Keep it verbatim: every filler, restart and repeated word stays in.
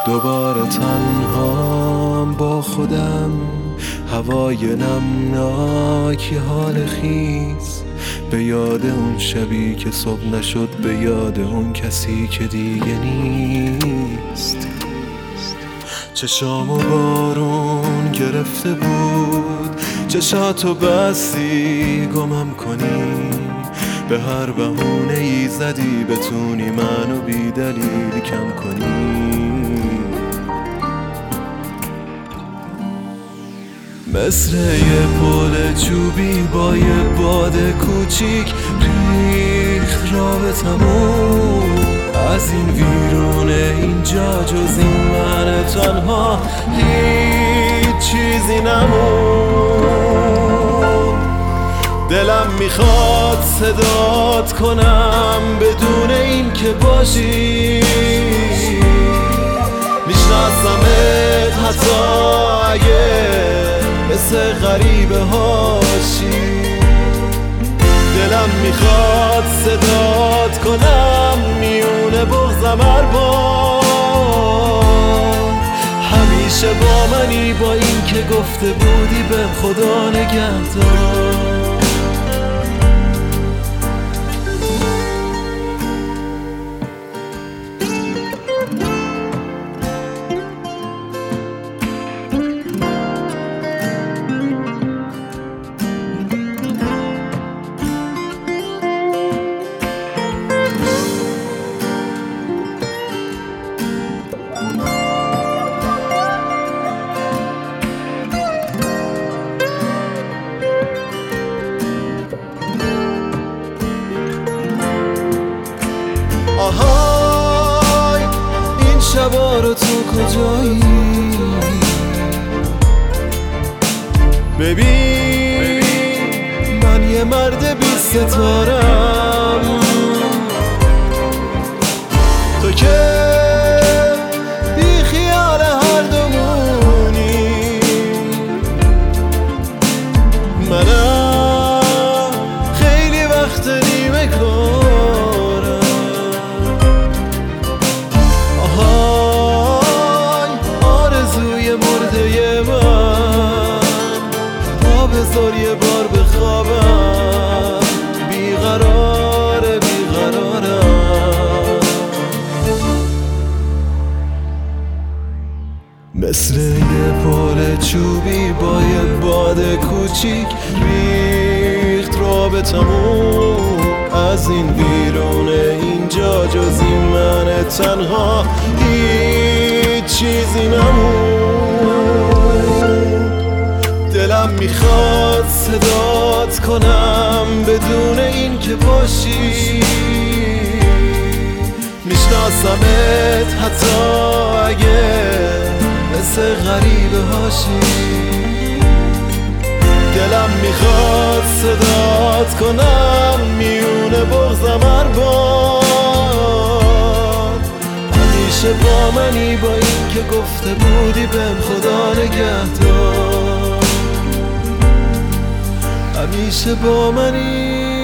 دوباره تنهام با خودم، هوای نمناکی حال خیز، به یاد اون شبی که صبح نشد، به یاد اون کسی که دیگه نیست. چشامو بارون گرفته بود، چشاتو بستی گمم کنی، به هر بهونه ای زدی بتونی منو بی دلیل کم کنی. مثل یه پل چوبی با یه باد کوچیک ریخت رابطمون، از این ویرون اینجا جز این من تنها هیچ چیزی نمون. دلم میخواد صدات کنم بدون این که باشی، میشناسمت حتی اگه مثل غریبه هاشی. دلم میخواد صدات کنم میونه بغضم هر بار، همیشه با منی با این که گفته بودی به خدا نگهدار. آهای این شبا رو تو کجایی؟ ببین من یه مرد بی ستارم، تو که بی خیال هر دومونی، منم خیلی وقت نیمه کارم. بذار یه بار بخوابم، بیقراره بیقرارم. مثل یه پل چوبی با یه باد کوچیک ریخت رابطمون، از این بیرون اینجا جز این من تنها هیچ چیزی نمون. دلم میخواد صدات کنم بدون این که باشی، میشناسمت حتی اگه مثل غریبه هاشی. دلم میخواد صدات کنم میونه بغضم هر بار، همیشه با منی با این که گفته بودی بهم خدا نگهدار. همیشه با منی